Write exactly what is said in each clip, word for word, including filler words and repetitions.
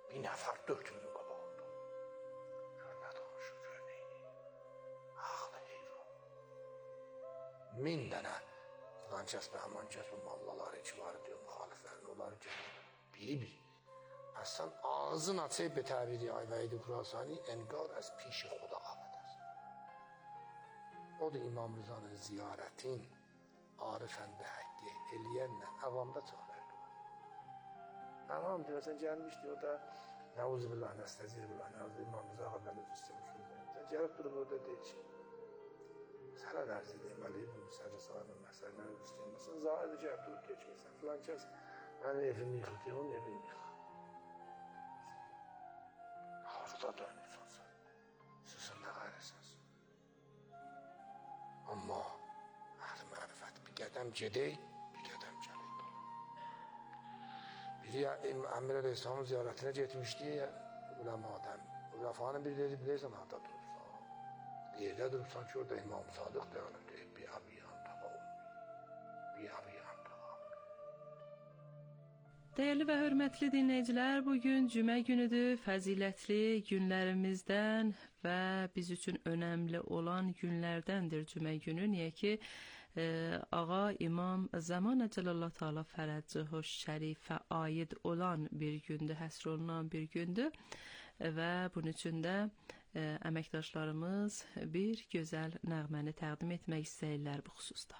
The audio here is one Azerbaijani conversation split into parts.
bir nəfər dörd günün qabağında. Gör nə danışır, gör neyini. Ağlı heyvan. Min dənə filan kəs və həman kəs bu mallaları ki var diyor, müxaliflərini, onları gəlir. Biri-bir. Əsən ağzın açıb be təbiri ayvəydi Xurasani, enqar az piş xuda ağıdır. O da İmam Rıza'nın ziyarətin Arif əndə həqqi eləyənlə əvamda çox fərqi var. Əvam diyor, sən gəlmişdi o da Nəuzubillah, nəstəzirbillah, Nəuzubillah, İmam Rıza Qəbəli üstəmişdir. Sən gəlib durub orada deyil ki, sənə dərzi deməli, bu müsərrə sahibin məsələləri üstəyəməsən, zahirdə gəlib durub keçmirsən, filan kəs mənim evimi yıxıb, onun evini yıxıb. Harada dönürsən sən, sizin nə qayrısınız? Amma əhl-i mərifət bir qədəm gedək, bir qədəm gələk dola. Biri Əmir Əleyhisselamın ziyarətinə getmişdi, uləmadan. Uləfanın biri dedi, biləysən, harada durubsan? Yerdə durubsan ki, orada İmam Sadıq dayanıb deyib, bir abiyan taqa olmuyor, bir abiyan taqa. Dəyərli və hörmətli dinləyicilər, bugün cümə günüdür, fəzilətli günlərimizdən və biz üçün önəmli olan günlərdəndir cümə günü. Niyə ki, e, Ağa İmam Zaman Əcəlallah Teala Fərəcəhu Şərifə aid olan bir gündür, həsr olunan bir gündür və bunun üçün də e, əməkdaşlarımız bir gözəl nəğməni təqdim etmək istəyirlər bu xüsusda.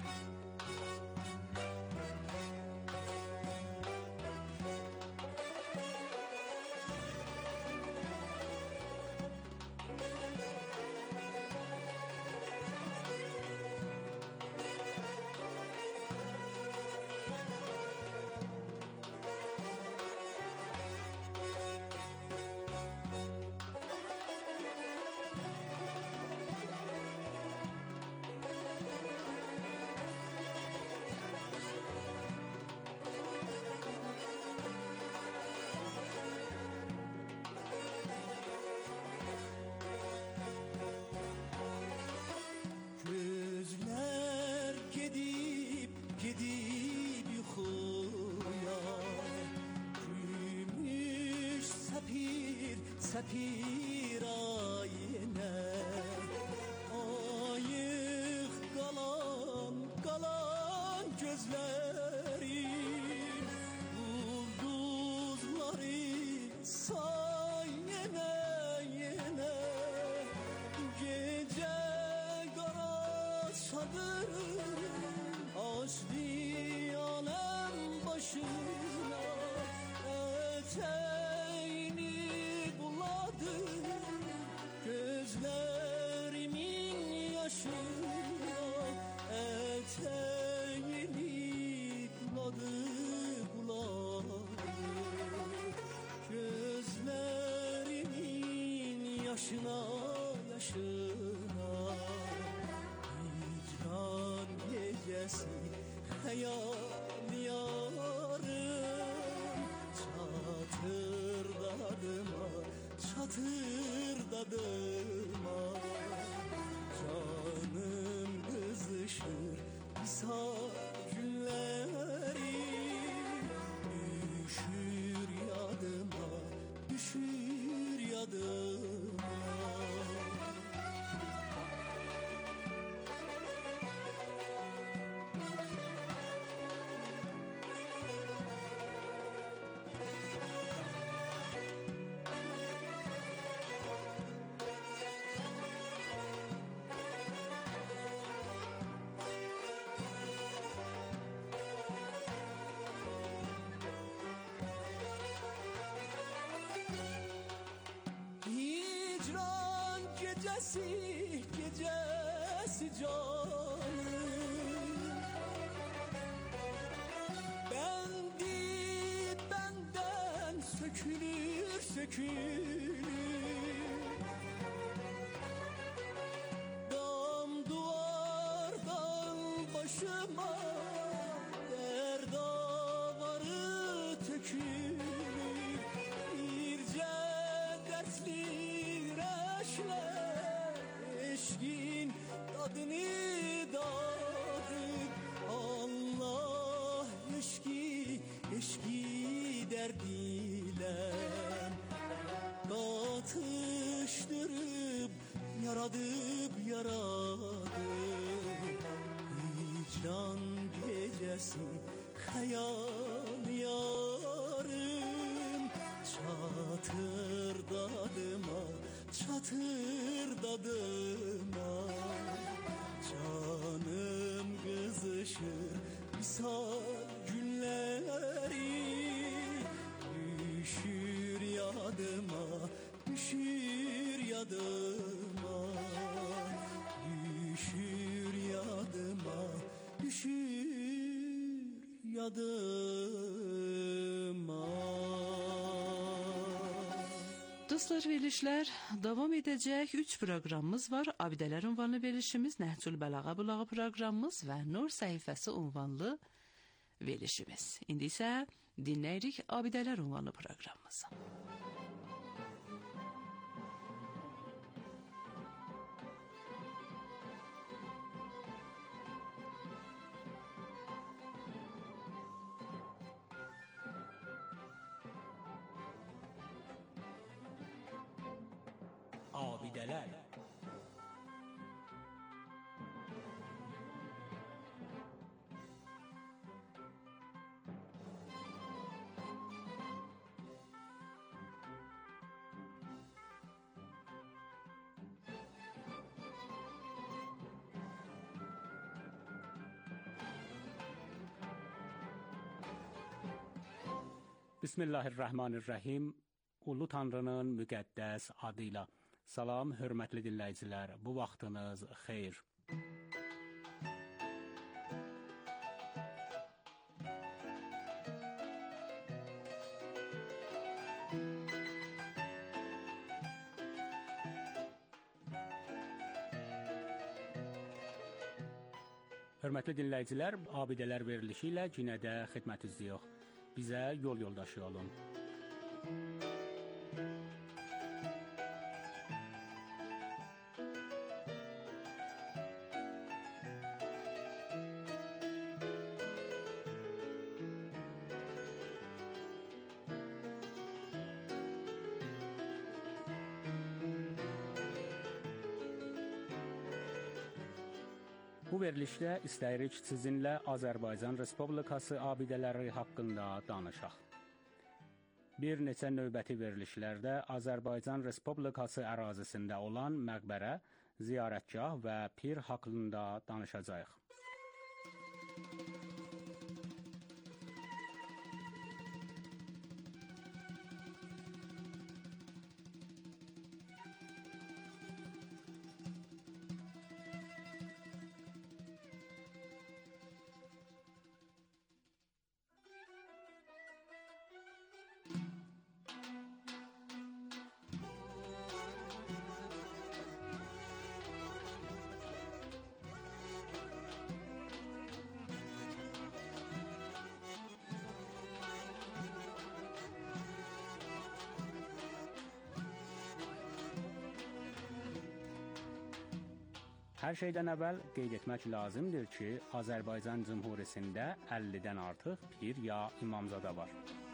Səpir ayinə ayıq qalan, qalan gözlərim ulduzları say yenə, yenə gecə qaraşadır açdı aləm başına ətəyini gözlerimin yaşına eteğini buladı, buladı gözlerimin yaşına, yaşına hicran gecesi hayal yarım çatırdadıma çatırdadıma canım kızışır misafirlerim düşür yadıma, düşür yadıma. Gecesi, gecesi canım bendi benden sökülür, sökülür dam duvardan başıma derdavarı tökülür birce dertli eşkin tadını dadık Allah eşki, eşki derdiyle yaradıp yaradı. Hicran gecesi hayal yarım, çatır dadıma, çatır dadıma. Canım kızışır misal günleri, düşür yadıma, düşür yadıma, düşür yadıma, düşür yadıma. Dostlar, verilişler davam edecek. Üç programımız var. Abideler unvanlı verilişimiz, Nehcül Belağa Bulağı programımız ve Nur Sayfası unvanlı verilişimiz. İndi ise dinleyirik Abideler unvanlı programımızı. Abideler. Bismillahirrahmanirrahim. Ulu Tanrının müqəddəs adıyla. Salam, hörmətli dinləyicilər. Bu vaxtınız xeyir. Hörmətli dinləyicilər, abidələr verilişi ilə yenə də xidmətinizdəyik. Bizə yol yoldaşı olun. Bu verilişdə istəyirik sizinlə Azərbaycan Respublikası abidələri haqqında danışaq. Bir neçə növbəti verilişlərdə Azərbaycan Respublikası ərazisində olan məqbərə, ziyarətgah və pir haqqında danışacağıq. Hər şeydən əvvəl qeyd etmək lazımdır ki, Azərbaycan Cümhuriyyətində əllidən artıq pir ya imamzada var.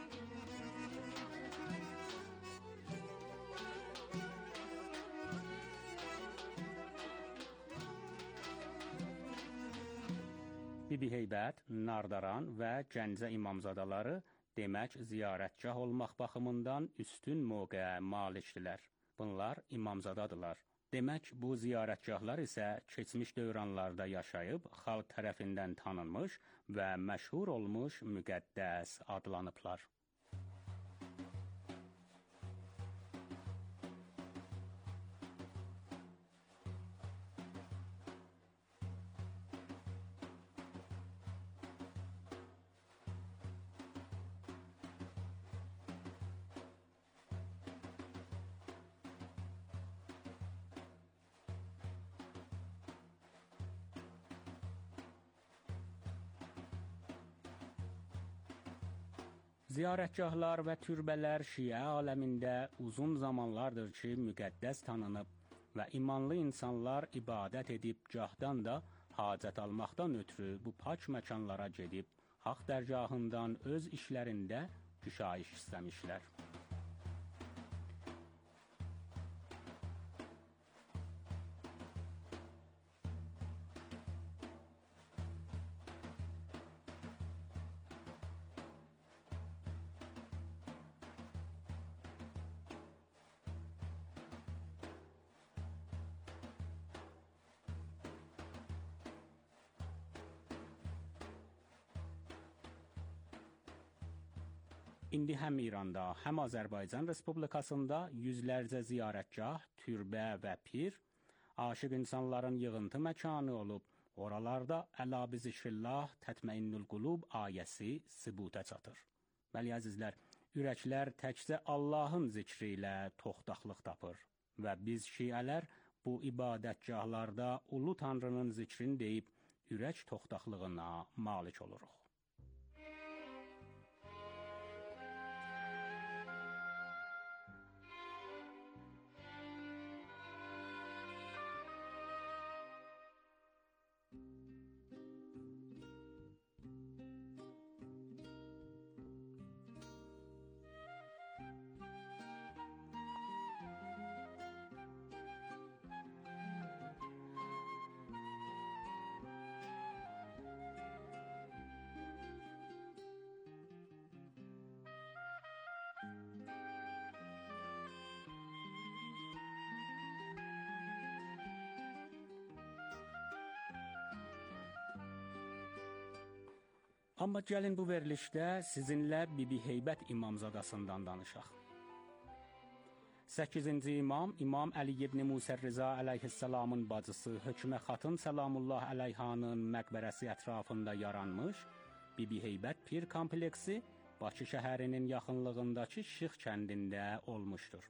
Bibi Heybət, Nardaran və Gəncə imamzadaları demək ziyarətgah olmaq baxımından üstün mövqeyə malikdilər. Bunlar imamzadadılar. Demək, bu ziyarətgahlar isə keçmiş dövranlarda yaşayıb, xalq tərəfindən tanınmış və məşhur olmuş müqəddəs adlanıblar. Ziyarətgahlar və türbələr Şiə aləmində uzun zamanlardır ki, müqəddəs tanınıb və imanlı insanlar ibadət edib, gahdan da hacət almaqdan ötürü bu pak məkanlara gedib, haqq dərgahından öz işlərində düşayiş istəmişlər. İndi həm İranda, həm Azərbaycan Respublikasında yüzlərcə ziyarətgah, türbə və pir, aşiq insanların yığıntı məkanı olub, oralarda əla bi zikrillah tətməinnül qulub ayəsi sübuta çatır. Bəli, əzizlər, ürəklər təkcə Allahın zikri ilə toxtaqlıq tapır və biz şiələr bu ibadətgahlarda ulu Tanrının zikrini deyib, ürək toxtaqlığına malik oluruq. Amma gəlin bu verilişdə sizinlə Bibi Heybət İmamzadasından danışaq. səkkizinci imam, İmam Əli ibn Musa Rıza əleyhissalamın bacısı Hökmə Xatın Səlamullah əleyhanın məqbərəsi ətrafında yaranmış Bibi Heybət Pir kompleksi Bakı şəhərinin yaxınlığındakı Şıx kəndində olmuşdur.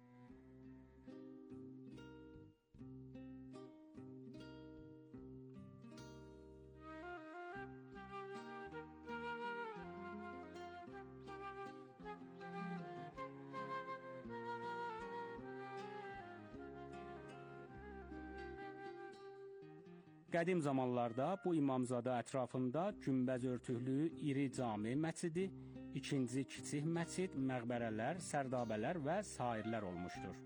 Qədim zamanlarda bu imamzada ətrafında günbəz örtüklü iri cami məscidi, ikinci kiçik məscid, məqbərələr, sərdabələr və sairlər olmuşdur.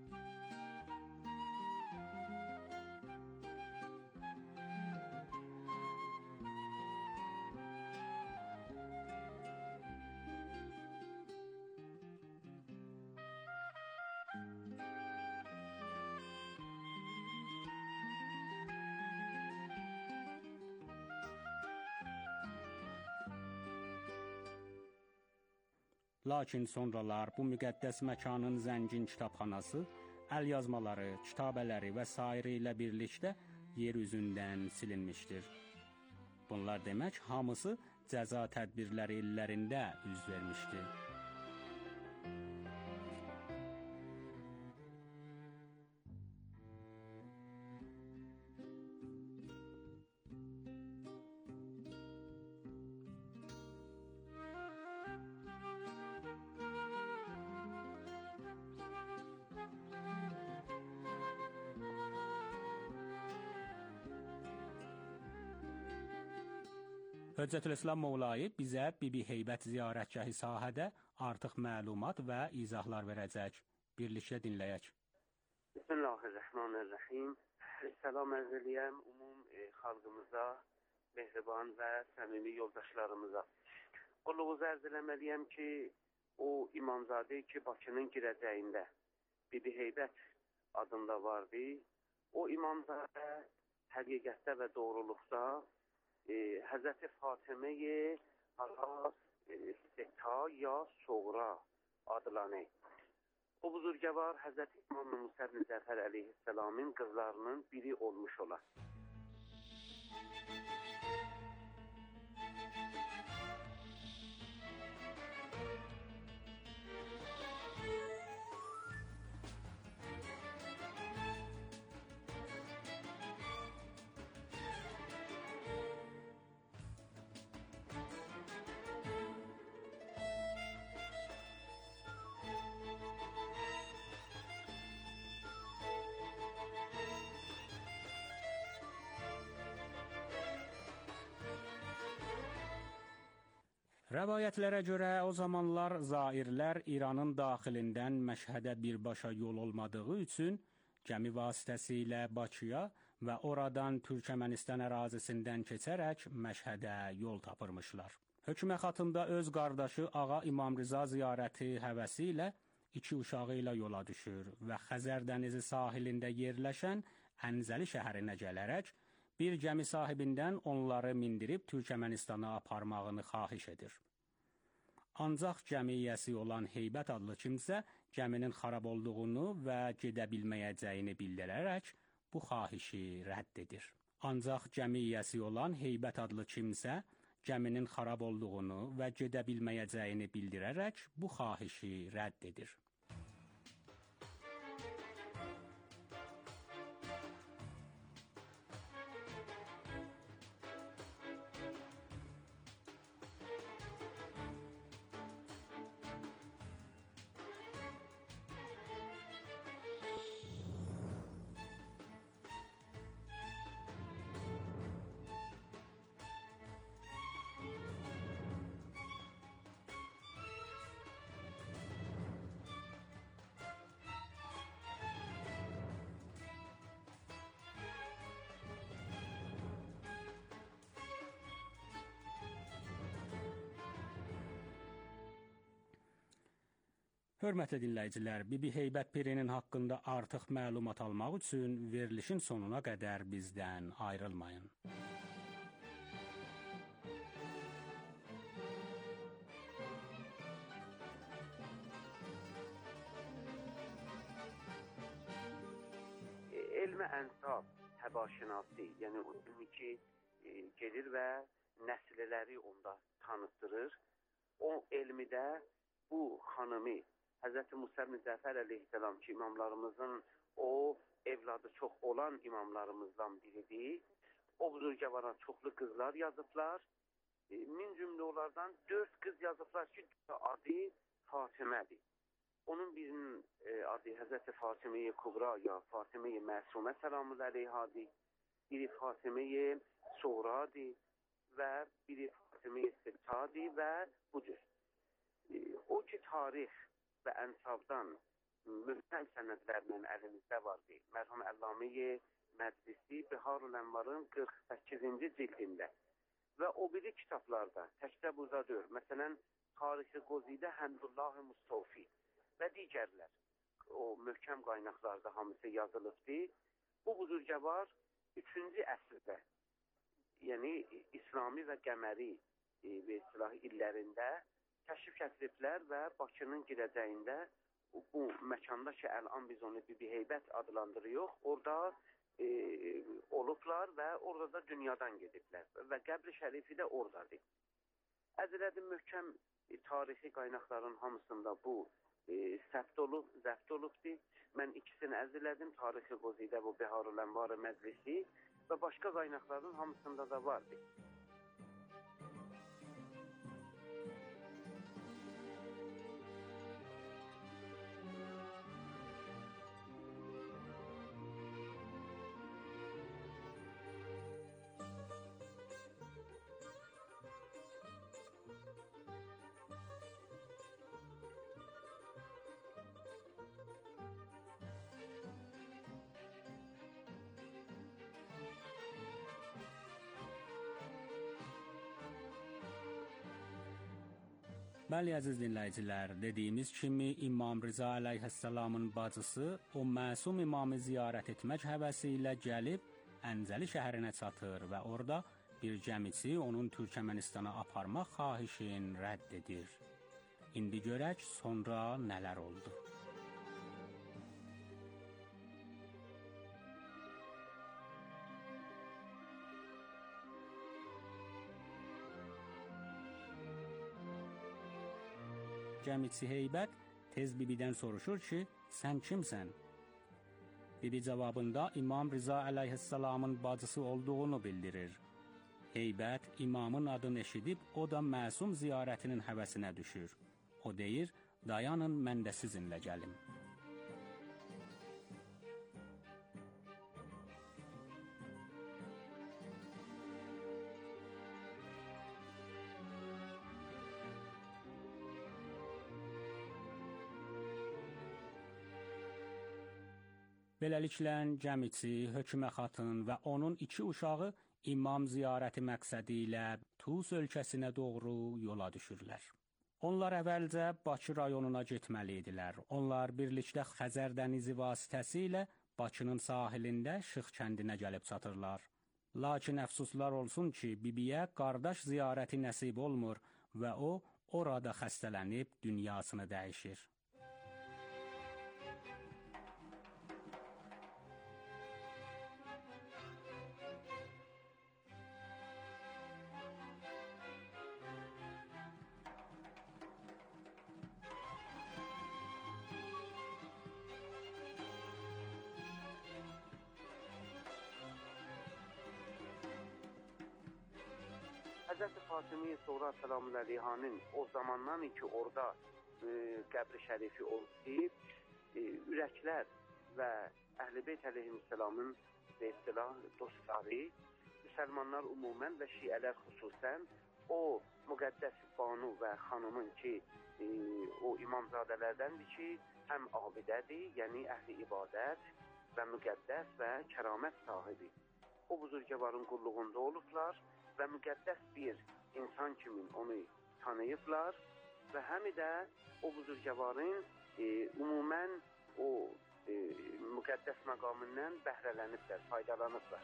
Lakin sonralar bu müqəddəs məkanın zəngin kitabxanası, əl yazmaları, kitabələri və sairə ilə birlikdə yer üzündən silinmişdir. Bunlar demək, hamısı cəza tədbirləri illərində üz vermişdir. Höccətülislam Mövlayı bizə Bibi Heybət ziyarətgahı sahədə artıq məlumat və izahlar verəcək. Birlikdə dinləyək. Bismillahirrahmanirrahim. Salam ərz eləyəm umum e, xalqımıza, mehriban və səmimi yoldaşlarımıza. Qulluğuzu ərz eləməliyəm ki, o imamzadə ki, Bakının girəcəyində Bibi Heybət adında vardı. O imamzadə həqiqətdə və doğruluqda e, Həzrəti Fatıme'yi Aras e, Seta ya Soğra adlanır. O buzurgəvar Həzrəti İmam Musa ibn Cəfər əleyhissalamın qızlarının biri olmuş olar. Rəvayətlərə görə o zamanlar zairlər İranın daxilindən Məşhədə birbaşa yol olmadığı üçün gəmi vasitəsilə Bakıya və oradan Türkmənistan ərazisindən keçərək Məşhədə yol tapırmışlar. Hökmə Xatında öz qardaşı Ağa İmam Rıza ziyarəti həvəsi ilə iki uşağı ilə yola düşür və Xəzər dənizi sahilində yerləşən Ənzəli şəhərinə gələrək bir gəmi sahibindən onları mindirib Türkmənistana aparmağını xahiş edir. Ancaq cəmiyyəsi olan Heybət adlı kimsə gəminin xarab olduğunu və gedə bilməyəcəyini bildirərək bu xahişi rədd edir. Ancaq cəmiyyəsi olan Heybət adlı kimsə gəminin xarab olduğunu və gedə bilməyəcəyini bildirərək bu xahişi rədd edir. Hörmətli dinləyicilər, Bibi Heybət Pirinin haqqında artıq məlumat almaq üçün verilişin sonuna qədər bizdən ayrılmayın. Elmi ənsab təbaşinası, yəni o ilmi ki, e, gedir və nəsilləri onda tanıtdırır. O elmidə bu xanımı Həzrəti Musa ibn Cəfər əleyhissalam ki, imamlarımızın o evladı çox olan imamlarımızdan biridir. O buzurgavara çoxlu qızlar yazıblar. E, min cümlə onlardan dörd qız yazıblar ki, adı Fatimədir. Onun birinin e, adı Həzrəti Fatime-i Kubra ya Fatime-i Məsumə səlamü əleyhadır. Biri Fatime-i Soğradır və biri Fatime-i Sittadır və budur. E, o ki, tarix və ənsabdan mühtəl sənədlərinin əlimizdə vardı. Mərhum Əllamə-i Məclisi Biharul Ənvarın qırx səkkizinci cildində və o biri kitablarda təkcə burada deyil. Məsələn, Tarixi Qozidə Həmdullah-ı Mustafi və digərlər o möhkəm qaynaqlarda hamısı yazılıbdır. Bu buzurgəvar üçüncü əsrdə, yəni İslami və Qəməri e, və istilah illərində təşrif gətiriblər və Bakının girəcəyində bu məkanda ki, əlan biz onu Bibi Heybət adlandırıyoruz, orada e, olublar və orada da dünyadan gediblər və qəbri şərifi də oradadır. Əzrədi möhkəm e, tarixi qaynaqların hamısında bu e, səbt olub, zəbt olubdur. Mən ikisini əzrədim, Tarixi Qozidə bu Biharul Ənvar Məclisi və başqa qaynaqların hamısında da vardır. Bəli, əziz dinləyicilər, dediyimiz kimi İmam Rıza əleyhissalamın bacısı o məsum imamı ziyarət etmək həvəsi ilə gəlib Əncəli şəhərinə çatır və orada bir gəmiçi onun Türkmenistana aparmaq xahişini rədd edir. İndi görək sonra nələr oldu. Gəmiçi Heybət tez bibidən soruşur ki, sən kimsən? Bibi cavabında İmam Rıza əleyhissalamın bacısı olduğunu bildirir. Heybət imamın adını eşidib, o da məsum ziyarətinin həvəsinə düşür. O deyir, dayanın, mən də sizinlə gəlim. Beləliklə, gəmiçi, hökmə xatın və onun iki uşağı imam ziyarəti məqsədi ilə Tus ölkəsinə doğru yola düşürlər. Onlar əvvəlcə Bakı rayonuna getməli idilər. Onlar birlikdə Xəzər dənizi vasitəsilə Bakının sahilində Şıx kəndinə gəlib çatırlar. Lakin əfsuslar olsun ki, bibiyə qardaş ziyarəti nəsib olmur və o, orada xəstələnib dünyasını dəyişir. Həzrəti Fatimi Suğra Selamun Əleyhanın o zamandan ki orada e, qəbri şərifi oldu, e, ürəklər və Əhl-i Beyt əleyhisselamın istilah dostları, müsəlmanlar ümumən və şiələr xüsusən o müqəddəs banu və xanımın ki e, o imamzadələrdəndir ki həm abidədir, yəni əhli ibadət və müqəddəs və kəramət sahibi. O buzurgəvarın qulluğunda olublar və müqəddəs bir insan kimi onu tanıyıblar və həm də o buzurgəvarın e, ümumən o e, müqəddəs məqamından bəhrələniblər, faydalanıblar.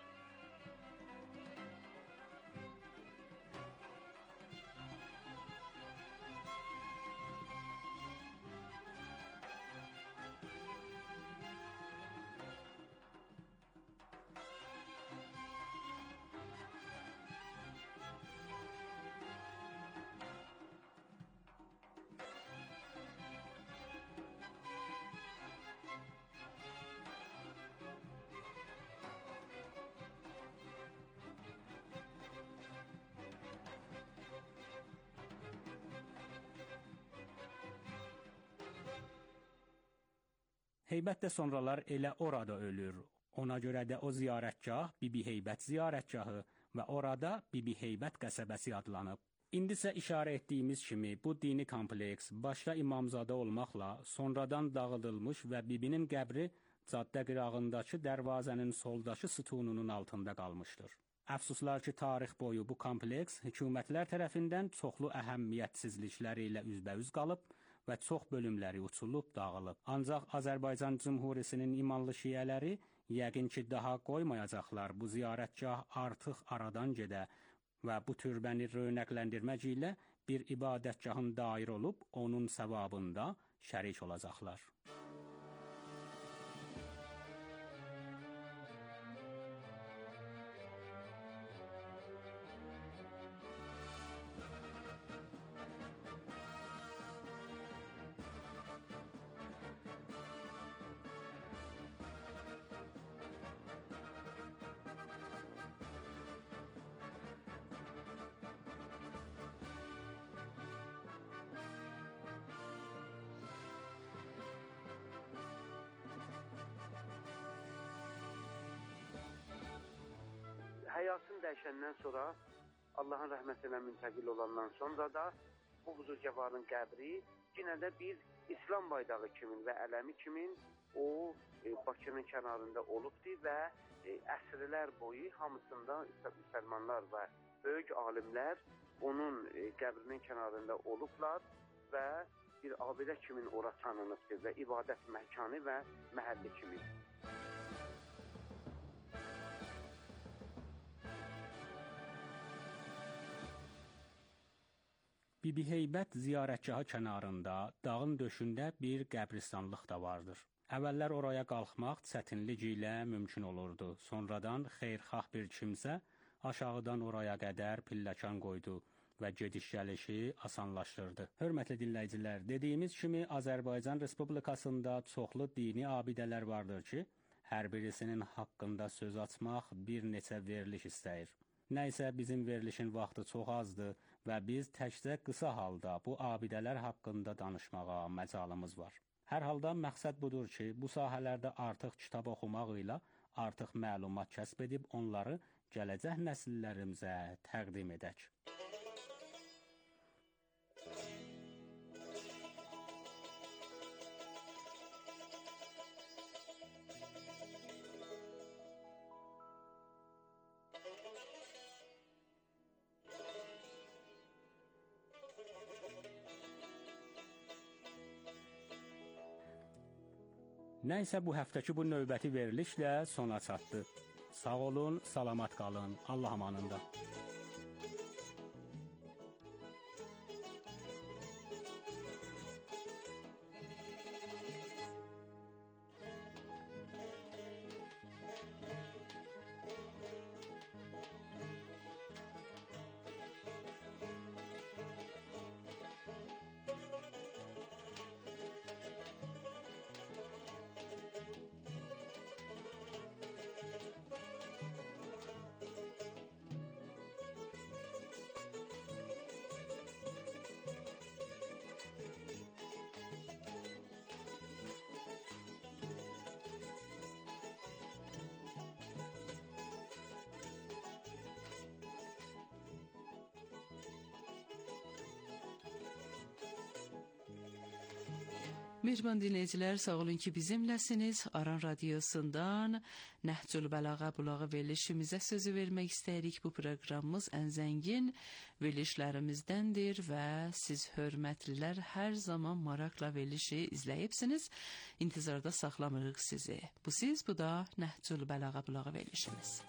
Heybət də sonralar elə orada ölür. Ona görə də o ziyarətgah Bibi Heybət ziyarətgahı və orada Bibi Heybət qəsəbəsi adlanıb. İndi isə işarə etdiyimiz kimi bu dini kompleks başda İmamzadə olmaqla sonradan dağıdılmış və Bibinin qəbri caddə qırağındakı dərvazənin soldakı sütununun altında qalmışdır. Əfsuslar ki, tarix boyu bu kompleks hökumətlər tərəfindən çoxlu əhəmiyyətsizlikləri ilə üzbəüz qalıb və çox bölümləri uçulub, dağılıb. Ancaq Azərbaycan Cümhuriyəsinin imanlı şiələri yəqin ki, daha qoymayacaqlar bu ziyarətgah artıq aradan gedə və bu türbəni rönəqləndirmək ilə bir ibadətgahın dair olub, onun savabında şərik olacaqlar. Həyatın dəyişəndən sonra, Allahın rəhmətinə müntəqil olandan sonra da bu buzurgəvarın qəbri yenə də bir İslam baydağı kimi və ələmi kimi o e, Bakının kənarında olubdur və e, əsrlər boyu hamısında müsəlmanlar və böyük alimlər onun e, qəbrinin kənarında olublar və bir abidə kimi ora tanınıbdır və ibadət məkanı və məhəlli kimi. Bibi Heybət ziyarətgahı kənarında, dağın döşündə bir qəbristanlıq da vardır. Əvvəllər oraya qalxmaq çətinlik ilə mümkün olurdu. Sonradan xeyirxah bir kimsə aşağıdan oraya qədər pilləkan qoydu və gediş-gəlişi asanlaşdırdı. Hörmətli dinləyicilər, dediyimiz kimi Azərbaycan Respublikasında çoxlu dini abidələr vardır ki, hər birisinin haqqında söz açmaq bir neçə veriliş istəyir. Nəysə bizim verilişin vaxtı çox azdır və biz təkcə qısa halda bu abidələr haqqında danışmağa məcalımız var. Hər halda məqsəd budur ki, bu sahələrdə artıq kitab oxumaq ilə artıq məlumat kəsb edib onları gələcək nəsillərimizə təqdim edək. Nəysə bu həftəki bu növbəti verilişlə sona çatdı. Sağ olun, salamat qalın, Allah amanında. Mehriban dinləyicilər, sağ olun ki, bizimləsiniz. Aran Radiosundan Nəhcül Bəlağa Bulağı verilişimizə sözü vermək istəyirik. Bu proqramımız ən zəngin verilişlərimizdəndir və siz hörmətlilər hər zaman maraqla verilişi izləyibsiniz. İntizarda saxlamırıq sizi. Bu siz, bu da Nəhcül Bəlağa Bulağı verilişimiz.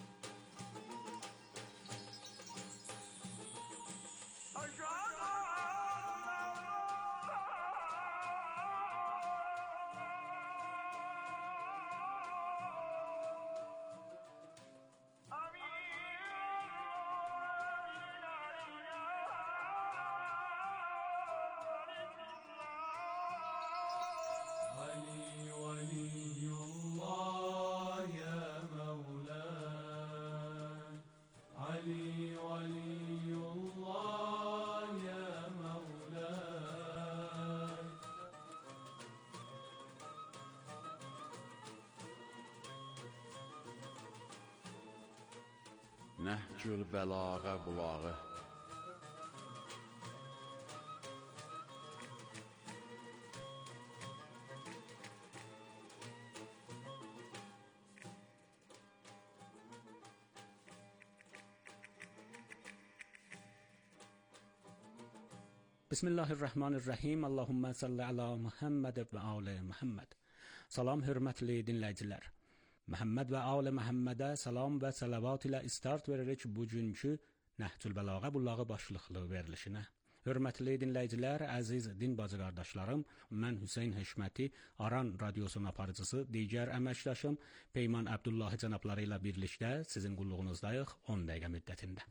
Nəhcül Bəlağa Bulağı. Bismillahirrahmanirrahim. Allahumma salli ala Muhammed və ali Muhammed. Salam hörmətli dinləyicilər. Məhəmməd və ali Məhəmmədə salam və salavat ilə istart veririk bugünkü Nəhcül Bəlağa Bulağı başlıqlı verilişinə. Hörmətli dinləyicilər, əziz din bacı qardaşlarım, mən Hüseyn Həşməti, Aran Radiosunun aparıcısı, digər əməkdaşım Peyman Əbdullahi cənabları ilə birlikdə sizin qulluğunuzdayıq on dəqiqə müddətində.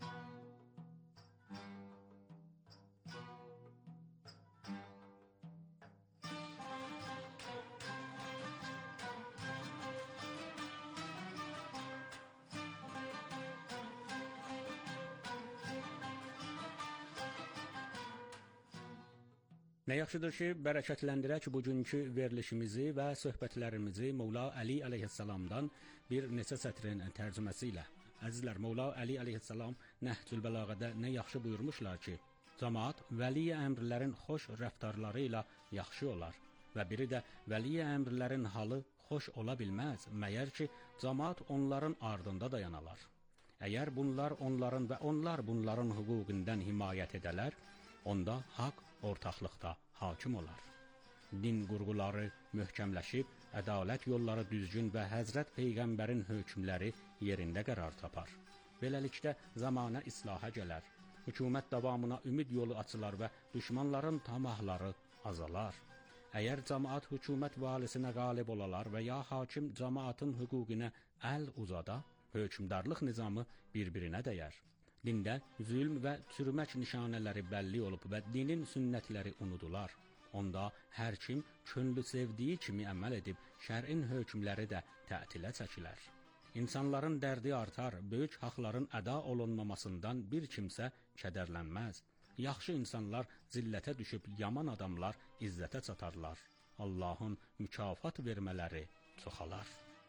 Nə yaxşıdır ki, bərəkətləndirək bugünkü verilişimizi və söhbətlərimizi Mövla Əli əleyhissalamdan bir neçə sətrin tərcüməsi ilə. Əzizlər, Mövla Əli əleyhissalam Nəhcül Bəlağədə nə yaxşı buyurmuşlar ki, cəmaət vəli əmrlərin xoş rəftarları ilə yaxşı olar və biri də vəli əmrlərin halı xoş ola bilməz, məyər ki, cəmaət onların ardında dayanalar. Əgər bunlar onların və onlar bunların hüququndan himayət edələr, onda haqq ortaqlıqda hakim olar. Din qurğuları möhkəmləşib, ədalət yolları düzgün və Həzrət Peyğəmbərin hökmləri yerində qərar tapar. Beləlikdə zamanə islaha gələr, hökumət davamına ümid yolu açılar və düşmanların tamahları azalar. Əgər cəmaət hökumət valisinə qalib olalar və ya hakim cəmaətin hüququna əl uzada, hökmdarlıq nizamı bir-birinə dəyər. Dində zülm və çürümək nişanələri bəlli olub və dinin sünnətləri unudular. Onda hər kim könlü sevdiyi kimi əməl edib, şərin hökmləri də tətilə çəkilər. İnsanların dərdi artar, böyük haqların əda olunmamasından bir kimsə kədərlənməz. Yaxşı insanlar zillətə düşüb, yaman adamlar izzətə çatarlar. Allahın mükafat vermələri çoxalar.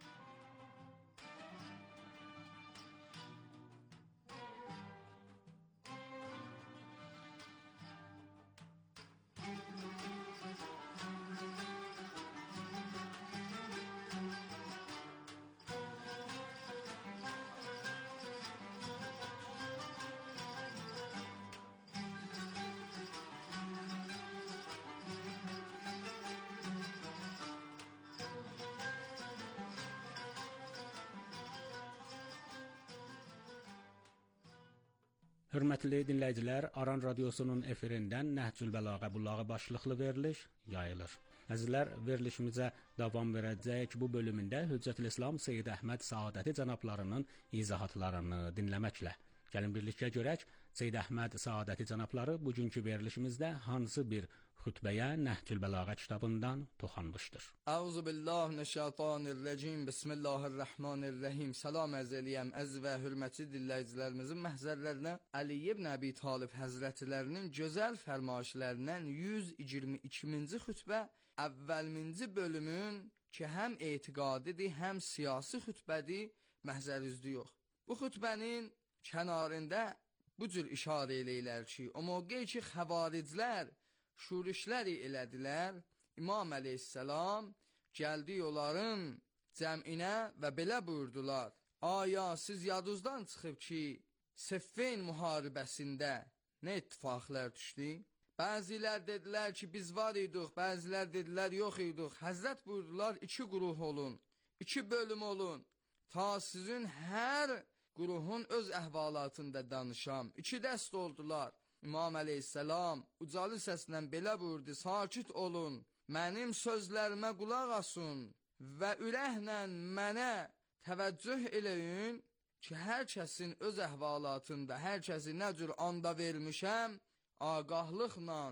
Hörmətli dinləyicilər, Aran Radiosunun efirindən Nəhcül Bəlağa Bulağı başlıqlı veriliş yayılır. Əzizlər, verilişimizə davam verəcək bu bölümündə Hüccətül İslam Seyyid Əhməd Saadəti cənablarının izahatlarını dinləməklə. Gəlin birlikdə görək, Seyyid Əhməd Saadəti cənabları bugünkü verilişimizdə hansı bir xütbəyə Nəhcül Bəlağa kitabından toxanmışdır. Əuzubillahimineşşeytanirracim. Bismillahirrahmanirrahim. Salam ərz eləyəm əziz və hörmətli dinləyicilərimizin məhzərlərinə Əli ibn Əbi Talib həzrətlərinin gözəl fərmayişlərindən yüz iyirmi ikinci xütbə əvvəlminci bölümün ki, həm etiqadidir, həm siyasi xütbədir, məhzərinizdə yox. Bu xütbənin kənarında bu cür işarə eləyirlər ki, o mövqe ki, xəvariclər şurişləri elədilər, İmam əleyhissalam gəldi onların cəminə və belə buyurdular: Aya siz yadınızdan çıxıb ki, Siffin müharibəsində nə ittifaqlar düşdü? Bəzilər dedilər ki, biz var idik, bəzilər dedilər yox idik. Həzrət buyurdular, iki quruh olun, iki bölüm olun. Ta sizin hər quruhun öz əhvalatında danışam. İki dəst oldular. İmam əleyhissalam ucalı səslə belə buyurdu: sakit olun, mənim sözlərimə qulaq asın və ürəklə mənə təvəccüh eləyin ki, hər kəsin öz əhvalatında, hər kəsi nə cür anda vermişəm, ağahlıqla,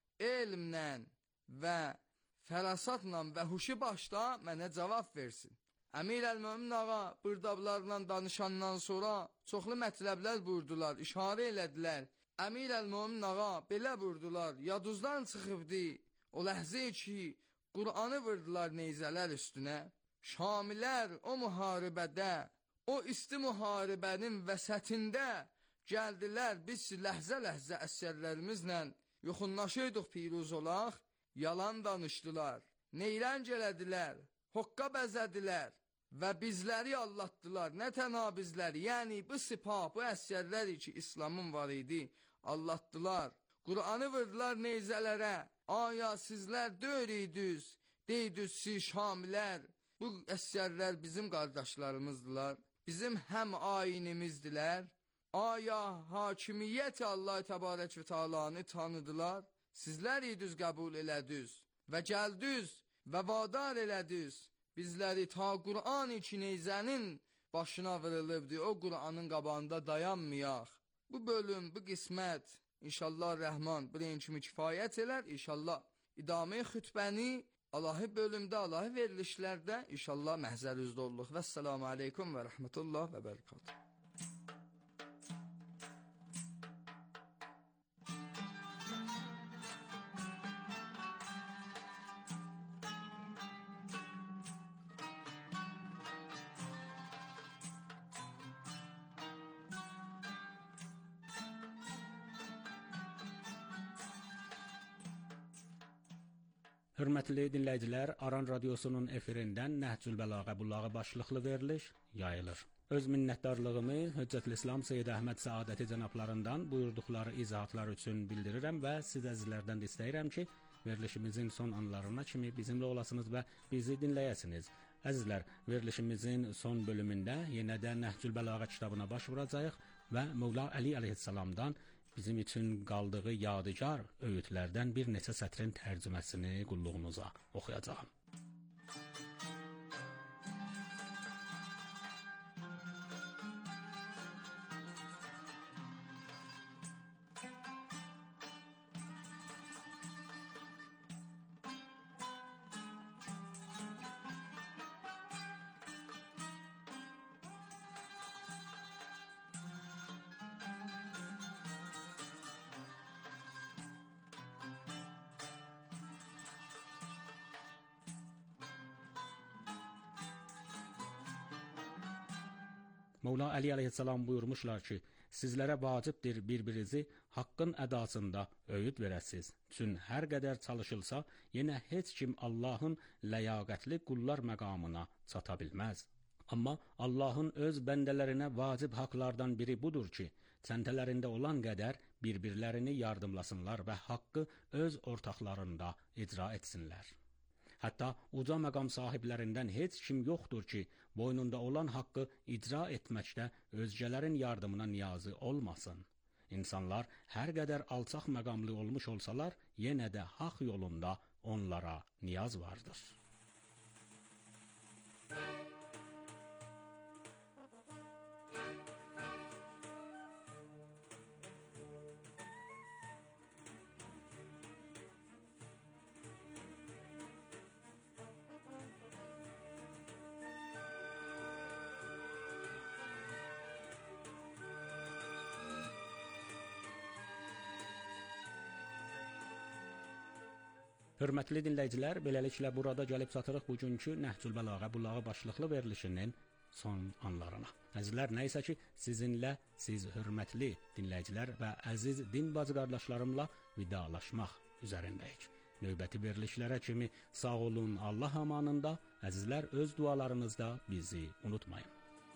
elmlə və fərasatla və huşu başda mənə cavab versin. Əmir əl-Mömin ağa bırdablarla danışandan sonra çoxlu mətləblər buyurdular, işarə elədilər. Əmir əl-Mömin ağa belə buyurdular: yadınızdan çıxıbdı o ləhzə ki, Qur'anı vurdular neyzələr üstünə. Şamilər o müharibədə, o isti müharibənin vəsətində gəldilər, biz ləhzə-ləhzə əsərlərimizlə yoxunlaşırdıq piruz olaq, yalan danışdılar, neylənc elədilər, hoqqa bəzədilər və bizləri allatdılar. Nə tənha bizləri, yəni bu sipah, bu əsərləri ki, İslamın var idi, allatdılar. Qur'anı vurdular neyzələrə. Aya sizlər döyürdünüz, deydiniz siz Şamilər, bu əsərlər bizim qardaşlarımızdılar, bizim həm ayinimizdilər. Aya hakimiyyət Allah təbarək və Teala'nı tanıdılar. Sizlər idiniz, qəbul elədiniz və gəldiniz və vadar elədiniz bizləri ta Qur'an-ı Neyzənin başına vurulubdur. O Qur'anın qabağında dayanmayaq. Bu bölüm, bu qismət İnşallah Rəhman birin kimi kifayət elər. İnşallah idamə xütbəni Allahı bölümdə, Allahı verilişlərdə inşallah məhzərinizdə olduq. Vəssalamu aleykum və rəhmətullah və bərəkatuhu. Hörmətli dinləyicilər, Aran Radiosunun efirindən Nəhcül Bəlağə Bulağı başlıqlı veriliş yayılır. Öz minnətdarlığımı Hüccətül İslam Seyyid Əhməd Səadəti cənablarından buyurduqları izahatlar üçün bildirirəm və siz əzizlərdən də istəyirəm ki, verilişimizin son anlarına kimi bizimlə olasınız və bizi dinləyəsiniz. Əzizlər, verilişimizin son bölümündə yenə də Nəhcül Bəlağə kitabına baş vuracağıq və Mövla Əli əleyhissalamdan bizim üçün qaldığı yadigar öyüdlərdən bir neçə sətrin tərcüməsini qulluğunuza oxuyacağam. Mövla Əli əleyhissalam buyurmuşlar ki, sizlərə vacibdir bir-birinizi haqqın ədasında öyüd verəsiz. Çün hər qədər çalışılsa, yenə heç kim Allahın ləyaqətli qullar məqamına çata bilməz. Amma Allahın öz bəndələrinə vacib haqlardan biri budur ki, çəntələrində olan qədər bir-birlərini yardımlasınlar və haqqı öz ortaqlarında icra etsinlər. Hətta uca məqam sahiblərindən heç kim yoxdur ki, boynunda olan haqqı icra etməkdə özgələrin yardımına niyazı olmasın. İnsanlar hər qədər alçaq məqamlı olmuş olsalar, yenə də haqq yolunda onlara niyaz vardır. Hörmətli dinləyicilər, beləliklə burada gəlib çatırıq bugünkü Nəhcül Bəlağə Bulağı başlıqlı verilişinin son anlarına. Əzizlər, nəysə ki, sizinlə, siz hörmətli dinləyicilər və əziz din bacı qardaşlarımla vidalaşmaq üzərindəyik. Növbəti verilişlərə kimi sağ olun, Allah amanında. Əzizlər, öz dualarınızda bizi unutmayın.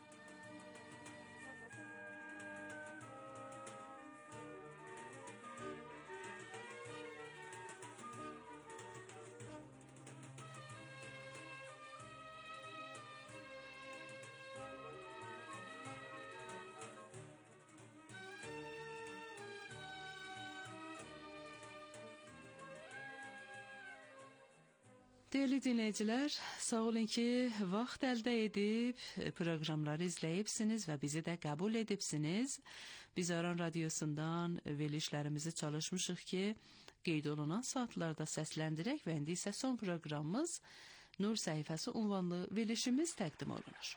Değerli dinleyiciler, sağ olun ki vaxt əldə edib proqramları izləyibsiniz və bizi də qəbul edibsiniz. Biz Aran Radiosundan verilişlərimizi çalışmışıq ki, qeyd olunan saatlarda səsləndirək və indi isə son proqramımız Nur Səhifəsi unvanlı verilişimiz təqdim olunur.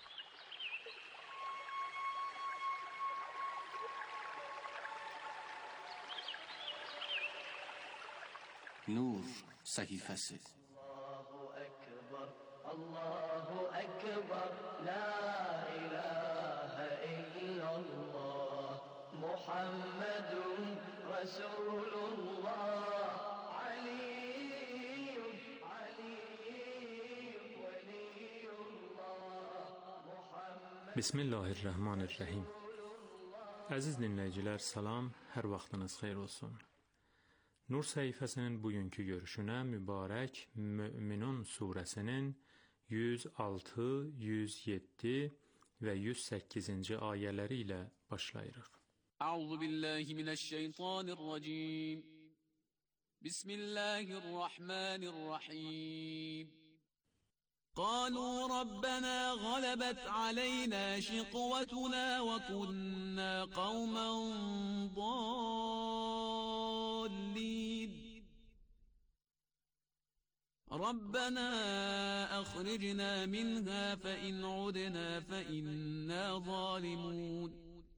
Nur Səhifəsi. Allahu Ekber, la ilahe illallah, Muhammedun Resulullah, Aliyyun, Aliyyun, Veliyullah, Muhammed. Bismillahirrahmanirrahim. Əziz dinləyicilər, salam, hər vaxtınız xeyir olsun. Nur səhifəsinin bugünkü görüşünə mübarək Möminun surəsinin yüz altı, yüz yeddi və yüz səkkizinci ayələri ilə başlayırıq. Əuzu billahi minəşşeytanirracim. Bismillahirrahmanirrahim. قالوا ربنا غلبت علينا شقوتنا وكنا قوما ضالين ربنا أخرجنا منها فإن عدنا فإنا ظالمون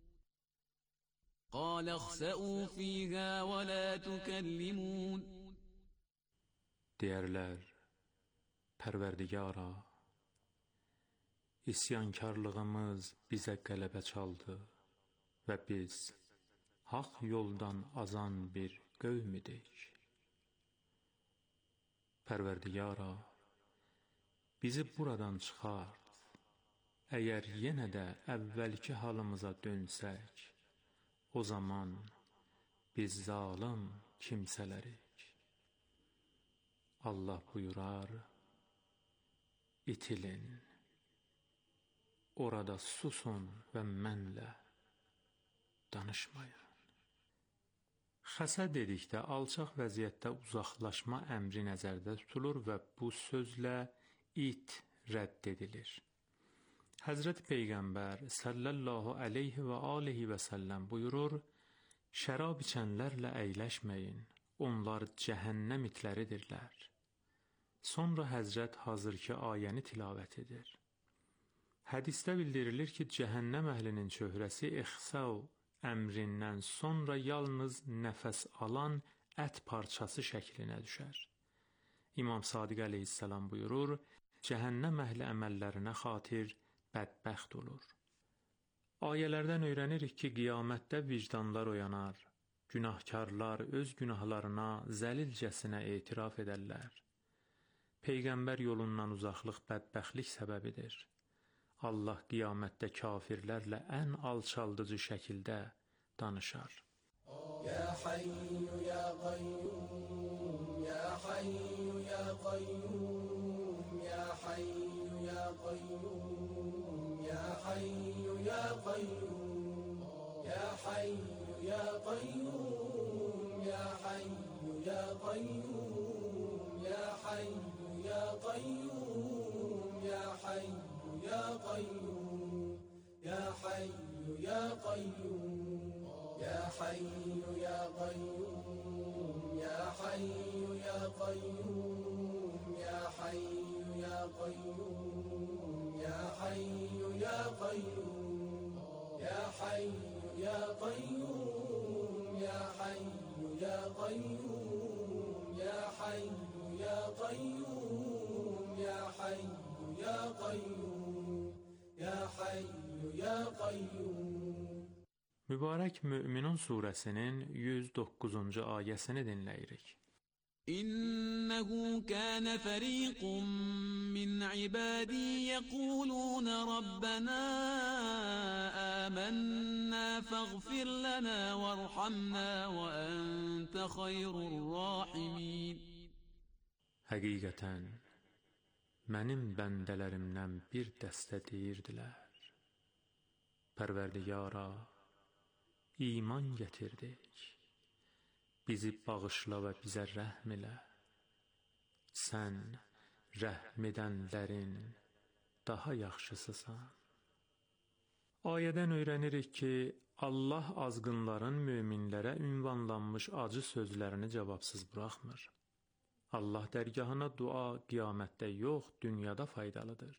قال اخسأوا فيها ولا تكلمون. Deyərlər, Pərverdigara, isyankarlığımız bizə qələbə çaldı və biz haqq yoldan azan bir qövm idik. Pərverdigara, bizi buradan çıxart, əgər yenə də əvvəlki halımıza dönsək, o zaman biz zalım kimsələrik. Allah buyurar, İtilin, orada susun və mənlə danışmayın. Xəsə dedikdə alçaq vəziyyətdə uzaqlaşma əmri nəzərdə tutulur və bu sözlə it rədd edilir. Həzrət Peyğəmbər sallallahu aleyhi və aleyhi və səlləm buyurur, şərab içənlərlə əyləşməyin, onlar cəhənnəm itləridirlər. Sonra Həzrət hazırki ayəni tilavət edir. Hədisdə bildirilir ki, cəhənnəm əhlinin çöhrəsi ixsəv əmrindən sonra yalnız nəfəs alan ət parçası şəklinə düşər. İmam Sadiq əleyhissalam buyurur, cəhənnəm əhli əməllərinə xatir bədbəxt olur. Ayələrdən öyrənirik ki, qiyamətdə vicdanlar oyanar, günahkarlar öz günahlarına zəlilcəsinə etiraf edərlər. Peyğəmbər yolundan uzaqlıq bədbəxtlik səbəbidir. Allah qiyamətdə kafirlərlə ən alçaldıcı şəkildə danışar. Ya Hayyu ya Qayyum, ya Hayyu ya Qayyum, ya Hayyu ya Qayyum, ya Hayyu ya Qayyum, ya Hayyu ya Qayyum, ya Hayyu ya Qayyum, ya Hayyu ya Qayyum, ya Hayyu ya Qayyum, ya Hayyu ya Qayyum, ya Hayyu ya Qayyum, ya Hayyu ya Qayyum, ya Hayyu ya Qayyum, ya Hayyu ya Qayyum, ya Hayyu ya Qayyum, ya Hayyu ya Qayyum, ya Hayyu ya Qayyum, ya Hayyu ya Qayyum, ya Hayyu ya Qayyum. Mübarək Möminun surəsinin yüz doqquzuncu ayəsini dinləyirik. إنه كان فريق من عبادي يقولون ربنا آمنا فاغفر لنا وارحمنا وأنت خير الراحمين. Həqiqətən, mənim bəndələrimdən bir dəstə deyirdilər: Pərverdigara, iman gətirdik, bizi bağışla və bizə rəhm elə. Sən rəhm edənlərin daha yaxşısısan. Ayədən öyrənirik ki, Allah azğınların möminlərə ünvanlanmış acı sözlərini cavabsız buraxmır. Allah dərgahına dua qiyamətdə yox, dünyada faydalıdır.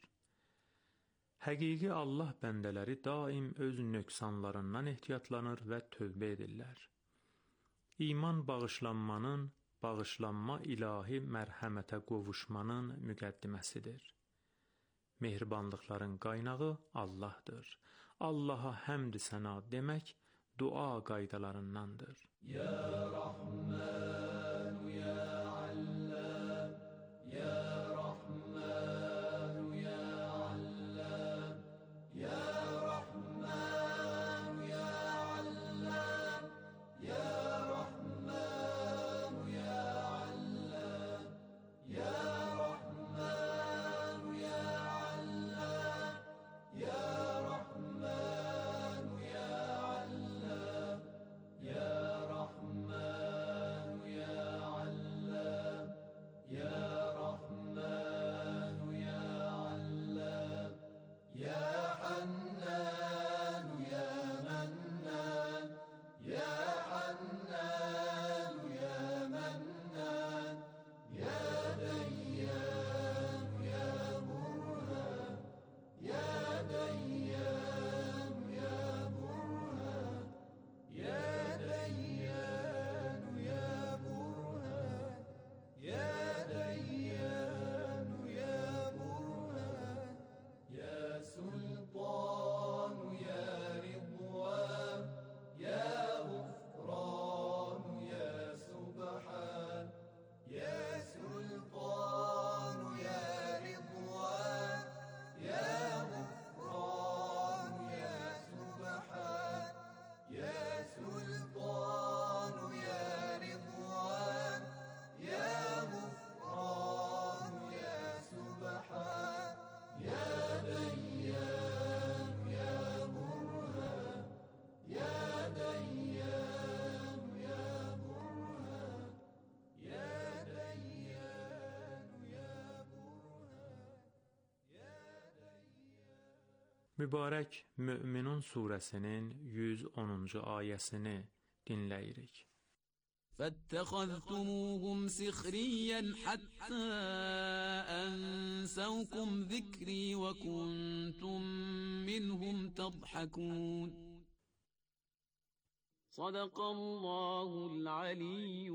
Həqiqi Allah bəndələri daim öz nöqsanlarından ehtiyatlanır və tövbə edirlər. İman bağışlanmanın, bağışlanma ilahi mərhəmətə qovuşmanın müqəddiməsidir. Mehribanlıqların qaynağı Allahdır. Allaha həmd səna demək dua qaydalarındandır. Ya Rahman, ya Allam, ya Rahman, ya Allam, ya Rahman, ya Allam, ya Rahman, ya Allam, ya Rahman, ya Allam, ya Rahman, ya Allam, ya Rahman, ya Allam, ya Rahman, ya Allam, ya Hannan, ya Mannan, ya Hannan, ya Mannan, ya Dayyan, ya Burhan, ya Dayyan, ya Burhan, ya Dayyan, ya Burhan, ya Dayyan, ya Burhan, ya Sultan, ya Ridwan, ya Ghufran, ya Subhan, ya Sultan, ya Ridwan, ya Ghufran, ya Subhan, ya Sultan, ya Ridwan, ya Ghufran, ya Subhan, ya Dayyan, ya Burhan, ya Dayyan, ya Burhan, ya Dayyan, ya Burhan, ya Dayyan. Mübarək Möminun surəsinin yüz onuncu ayəsini dinləyirik. فاتخذتموهم سخريا حتى أنسوكم ذكري وكنتم منهم تضحكون. صدق الله العلي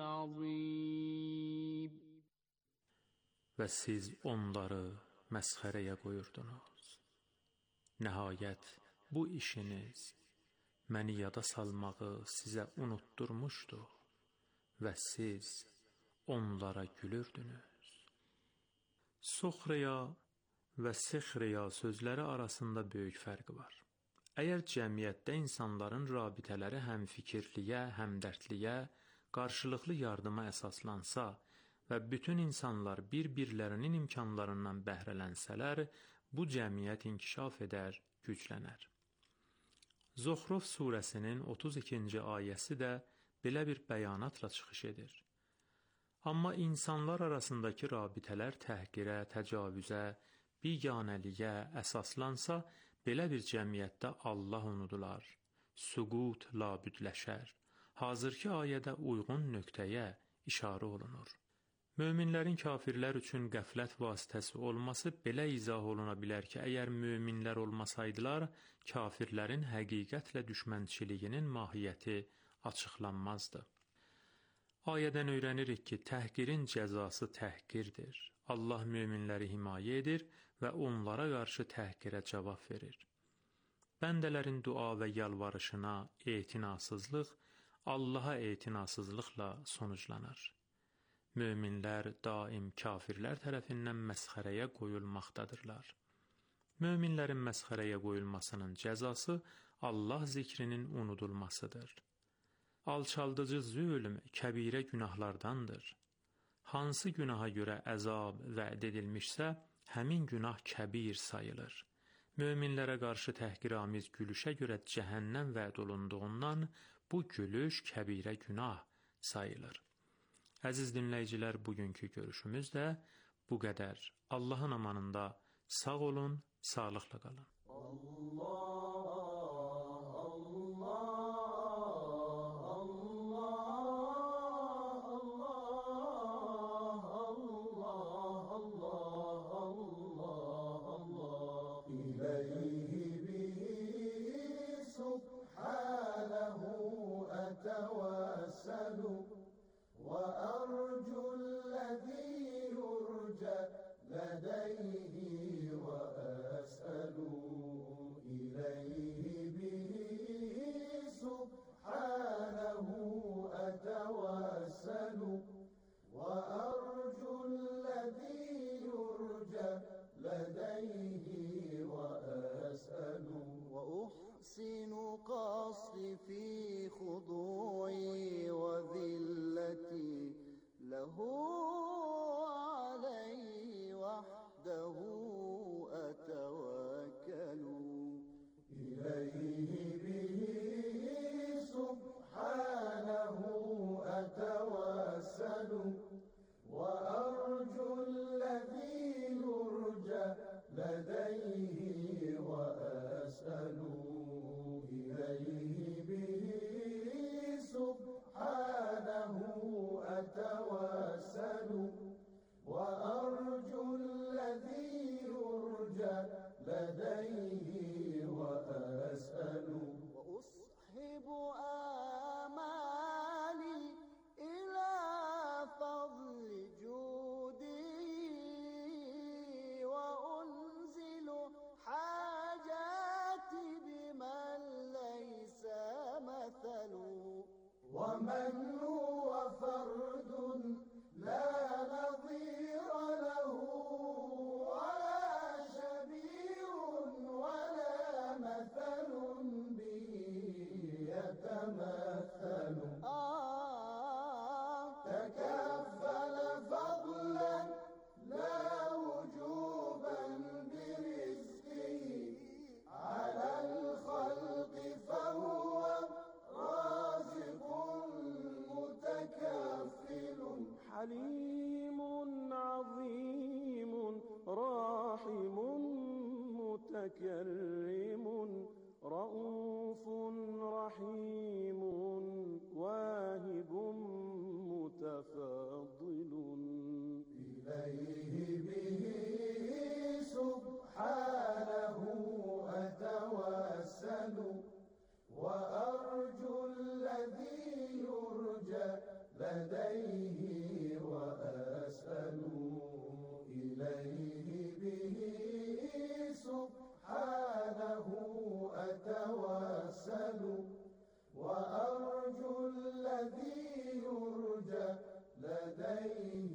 العظيم. Və siz onları məsxərəyə qoyurdunuz. Nəhayət, bu işiniz məni yada salmağı sizə unutturmuşdu və siz onlara gülürdünüz. Soxreya və sexreya sözləri arasında böyük fərq var. Əgər cəmiyyətdə insanların rabitələri həm fikirliyə, həm dərdliyə, qarşılıqlı yardıma əsaslansa və bütün insanlar bir-birlərinin imkanlarından bəhrələnsələr, bu cəmiyyət inkişaf edər, güclənər. Zuxruf surəsinin otuz ikinci ayəsi də belə bir bəyanatla çıxış edir. Amma insanlar arasındakı rabitələr təhqirə, təcavüzə, biganəliyə əsaslansa, belə bir cəmiyyətdə Allah unudular, süqut labüdləşər. Hazırki ayədə uyğun nöqtəyə işarə olunur. Möminlərin kafirlər üçün qəflət vasitəsi olması belə izah oluna bilər ki, əgər möminlər olmasaydılar, kafirlərin həqiqətlə düşmənçiliyinin mahiyyəti açıqlanmazdı. Ayədən öyrənirik ki, təhqirin cəzası təhqirdir. Allah möminləri himayə edir və onlara qarşı təhqirə cavab verir. Bəndələrin dua və yalvarışına etinasızlıq Allaha etinasızlıqla sonuclanır. Möminlər daim kafirlər tərəfindən məsxərəyə qoyulmaqdadırlar. Möminlərin məsxərəyə qoyulmasının cəzası Allah zikrinin unudulmasıdır. Alçaldıcı zülm kəbirə günahlardandır. Hansı günaha görə əzab vəd edilmişsə, həmin günah kəbir sayılır. Möminlərə qarşı təhqiramiz gülüşə görə cəhənnəm vəd olunduğundan bu gülüş kəbirə günah sayılır. Əziz dinləyicilər, bugünkü görüşümüz də bu qədər. Allahın amanında sağ olun, sağlıqla qalın. Allah, Allah, Allah, Allah, Allah, Allah, Allah. İleyhi bihi subhanahu etevesselu ve ercu الذي يرجى لديه وأسأل إليه به سبحانه أتوسل وأرجو الذي يرجى لديه وأسأل وأحسن قصدي في خضوعي وذلتي له عليه وحده أتوكل إليه به سبحانه أتوسل وأرجو الذي يرجى لديه وأسأل إليه به سبحانه أتوسل وأرجو الذي يرجى لديه وأسأل وأصحب آمالي إلى فضل جودي وأنزل حاجاتي بمن ليس مثل ومن هو فرد لا نظير له ولا شبيه ولا مثل به يتمثل آه تكفل فضلا لا وجوبا برزقه على الخلق فهو رازق متكفل حليم عظيم راحم متكرم رؤوف رحيم واهب متفضل إليه به سبحانه أتوسل وأرجو الذي يرجى لديه وأسأل إليه به سبحانه أتوسل وأرجو الذي يرجى لديه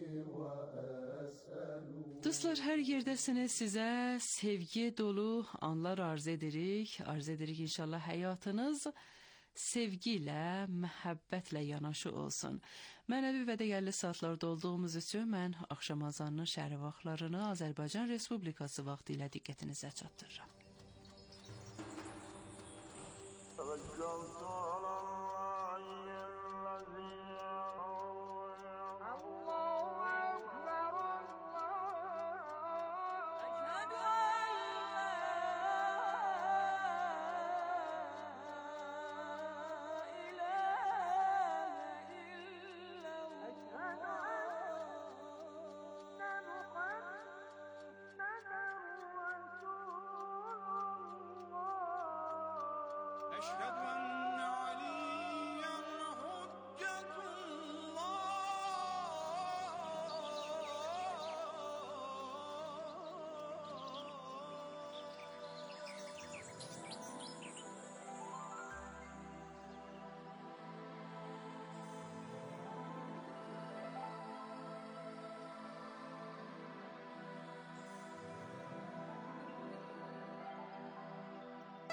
وأسأل. Dostlar, hər yerdəsiniz, sizə sevgi dolu anlar arz edirik. Arz edirik inşallah həyatınız sevgi ilə, məhəbbətlə yanaşı olsun. Mənəvi və dəyərli saatlarda olduğumuz üçün mən axşam azanının şəhəri vaxtlarını Azərbaycan Respublikası vaxtı ilə diqqətinizə çatdırıram.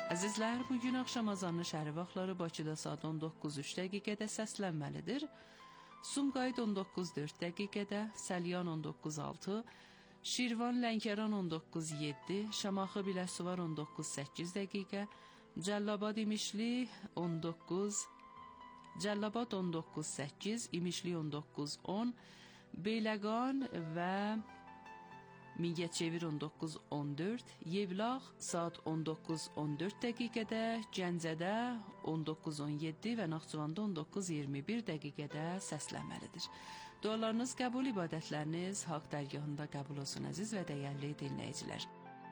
Əzizlər, bugün axşam azanlı şəhəri vaxtları Bakıda saat on doqquz üç dəqiqədə səslənməlidir. Sumqayıt on doqquz dörd dəqiqədə, Səlyan on doqquz altı, Şirvan Lənkəran on doqquz yeddi, Şamaxı Biləsuvar on doqquz səkkiz dəqiqə, Cəllabad İmişli on doqquz, Cəllabad on doqquz səkkiz, İmişli on doqquz on, Beyləqan və Mingəçevir on doqquz on dörd, Yevlax saat on doqquz on dörd dəqiqədə, Gəncədə on doqquz on yeddi və Naxçıvanda on doqquz iyirmi bir dəqiqədə səslənməlidir. Dualarınız qəbul, ibadətləriniz haqq dərgahında qəbul olsun əziz və dəyərli dinləyicilər.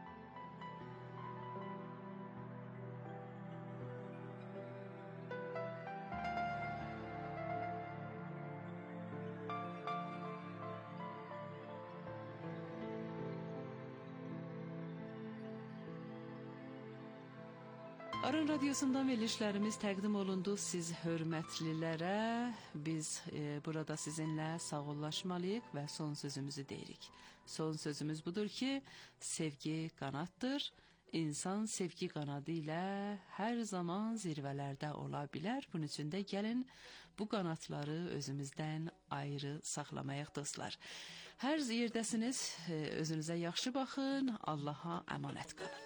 Aran Radyosundan verilişlərimiz təqdim olundu siz hörmətlilərə. Biz e, burada sizinlə sağollaşmalıyıq və son sözümüzü deyirik. Son sözümüz budur ki, sevgi qanaddır. İnsan sevgi qanadı ilə hər zaman zirvələrdə ola bilər. Bunun üçün də gəlin bu qanadları özümüzdən ayrı saxlamayaq dostlar. Hər yerdəsiniz, e, özünüzə yaxşı baxın, Allaha əmanət qalın.